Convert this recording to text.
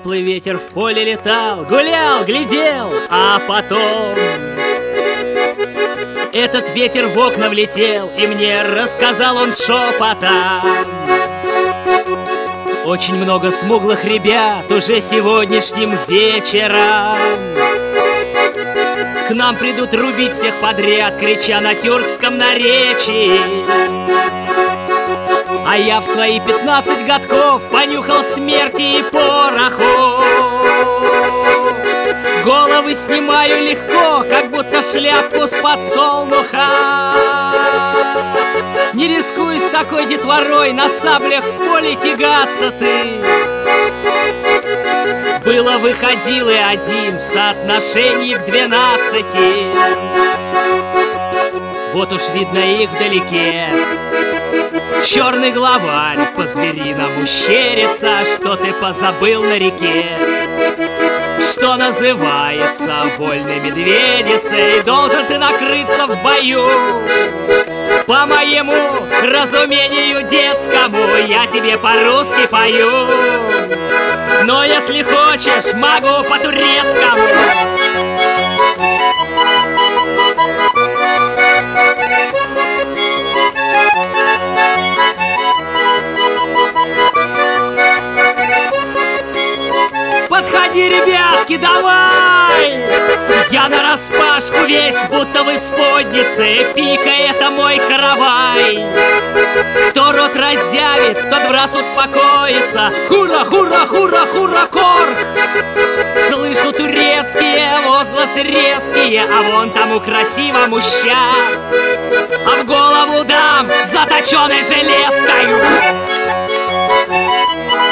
Теплый ветер в поле летал, гулял, глядел, а потом этот ветер в окна влетел, и мне рассказал он шепотом: очень много смуглых ребят уже сегодняшним вечером к нам придут рубить всех подряд, крича на тюркском наречии. А я в свои 15 годков понюхал смерти и пороху. Головы снимаю легко, как будто шляпку с подсолнуха. Не рискуй с такой детворой на саблях в поле тягаться ты. Было выходил и один в соотношении к 12. Вот уж видно их вдалеке. Черный главарь по-звериному щерится. Что ты позабыл на реке? Что называется вольной медведицей. Должен ты накрыться в бою. По моему разумению детскому я тебе по-русски пою. Но если хочешь, могу по-турецкому. Подходи, ребятки, давай! Я нараспашку весь, будто в исподнице. Пика — это мой каравай. Кто рот разъявит, тот враз успокоится. Хура, хура, хура, хура, корк! Слышу турецкие возгласы резкие, а вон тому красивому сейчас а в голову дам заточенной железкой.